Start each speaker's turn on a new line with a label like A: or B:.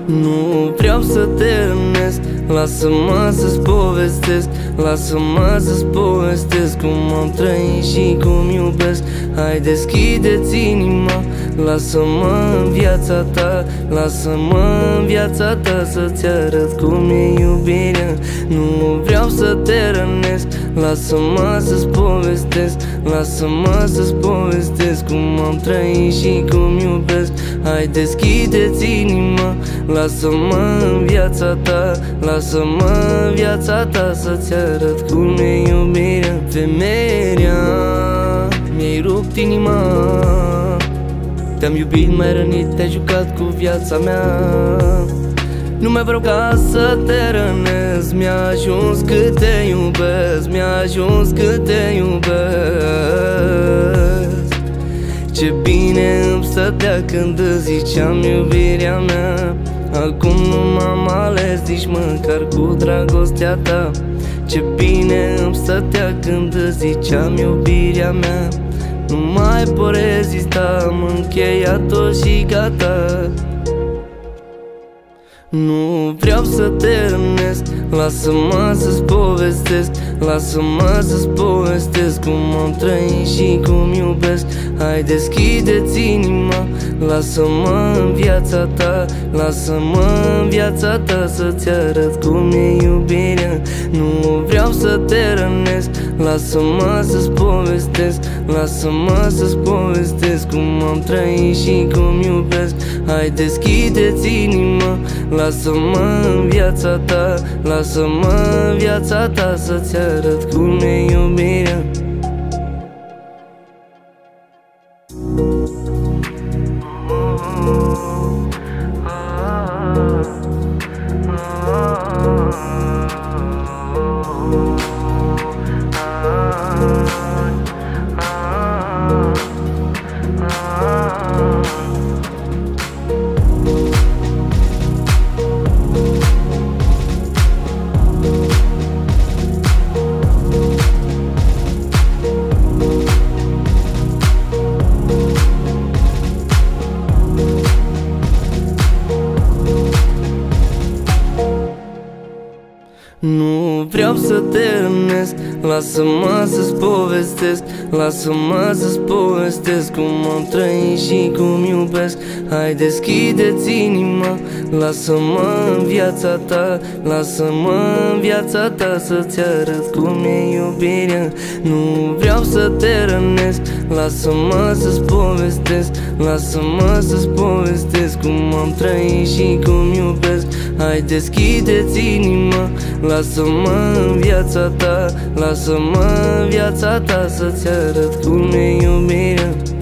A: Nu vreau să te rănesc, lasă-mă să-ți povestesc, lasă-mă să-ți povestesc cum am trăit și cum iubesc. Hai, deschide-ți inima, lasă-mă în viața ta, lasă-mă în viața ta să-ți arăt cum e iubirea. Nu vreau să te rănesc, lasă-mă să-ți povestesc, lasă-mă să-ți povestesc cum am trăit și cum iubesc. Hai, deschide-ți inima, lasă-mă în viața ta, lasă-mă în viața ta să-ți arăt cum e iubirea. Femeia, mi-ai rupt inima, te-am iubit, m-ai rănit, te-ai jucat cu viața mea. Nu mai vreau ca să te rănesc, mi-a ajuns cât te iubesc, mi-a ajuns cât te iubesc. Ce bine îmi stătea când îți ziceam iubirea mea. Acum nu m-am ales nici măcar cu dragostea ta. Ce bine îmi stătea când îți ziceam iubirea mea. Nu mai pot rezista, am încheiat-o și gata. Nu vreau să te rănesc, lasă-mă să-ți povestesc, lasă-mă să-ți povestesc cum am trăit și cum iubesc. Hai, deschide-ți inima, lasă-mă în viața ta, lasă-mă în viața ta să-ți arăt cum e iubirea. Nu vreau să te rănesc, lasă-mă să-ți povestesc, lasă-mă să-ți povestesc cum am trăit și cum iubesc. Hai, deschide-ți inima, lasă-mă în viața ta, lasă-mă în viața ta să-ți arăt cum e iubirea. Nu vreau să te rănesc, lasă-mă să-ți povestesc, lasă-mă să-ți povestesc cum am trăit și cum iubesc. Hai, deschide-ți inima, lasă-mă în viața ta, lasă-mă în viața ta să-ți arăt cum e iubirea. Nu vreau să te rănesc, lasă-mă să-ți povestesc, lasă-mă să-ți povestesc cum am trăit și cum iubesc. Hai, deschide-ți inima, lasă-mă în viața ta, lasă-mă în viața ta să-ți arăt cum e iubirea.